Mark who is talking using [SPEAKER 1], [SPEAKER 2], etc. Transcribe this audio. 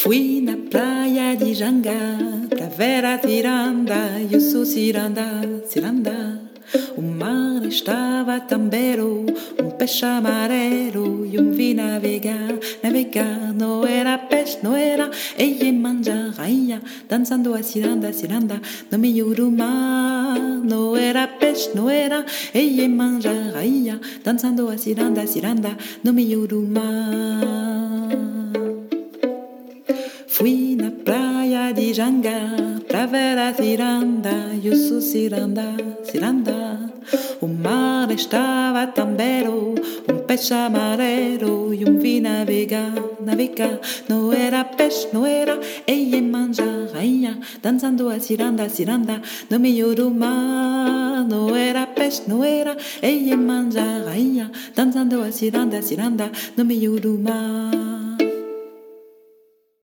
[SPEAKER 1] Fui na praia de Janga pra ver a ciranda, eu sou ciranda, ciranda. O mar estava tão belo, peixe amarelo, e vi navegar, navegar. Não era peixe, não era, e manja rainha, dançando a ciranda, ciranda, no meio do mar. Não era peixe, não era, e manja rainha, dançando a ciranda, ciranda, no meio do mar. Fui na praia de Janga pra ver a ciranda, eu sou ciranda, ciranda. O mar estava tão belo, peixe amarelo, e vi navegar, navegar. Não era peixe, não era, e manja rainha, dançando a ciranda, ciranda, no meio do mar. Não era peixe, não era, e manja rainha, dançando a ciranda, ciranda, no meio do mar.